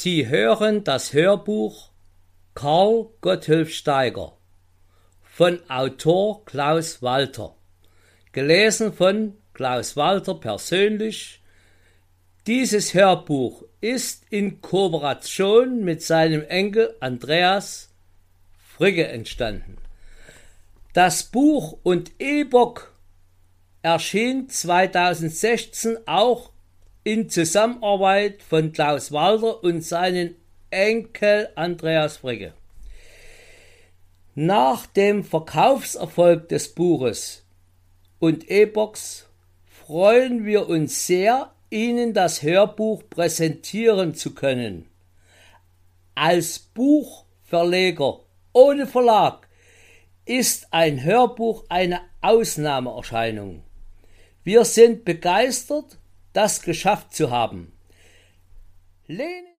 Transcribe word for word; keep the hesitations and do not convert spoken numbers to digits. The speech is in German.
Sie hören das Hörbuch Karl Gotthelf Steiger von Autor Klaus Walter, gelesen von Klaus Walter persönlich. Dieses Hörbuch ist in Kooperation mit seinem Enkel Andreas Fricke entstanden. Das Buch und E-Book erschien zweitausendsechzehn auch in Zusammenarbeit von Klaus Walter und seinen Enkel Andreas Fricke. Nach dem Verkaufserfolg des Buches und E-Books freuen wir uns sehr, Ihnen das Hörbuch präsentieren zu können. Als Buchverleger ohne Verlag ist ein Hörbuch eine Ausnahmeerscheinung. Wir sind begeistert, das geschafft zu haben. Lehnen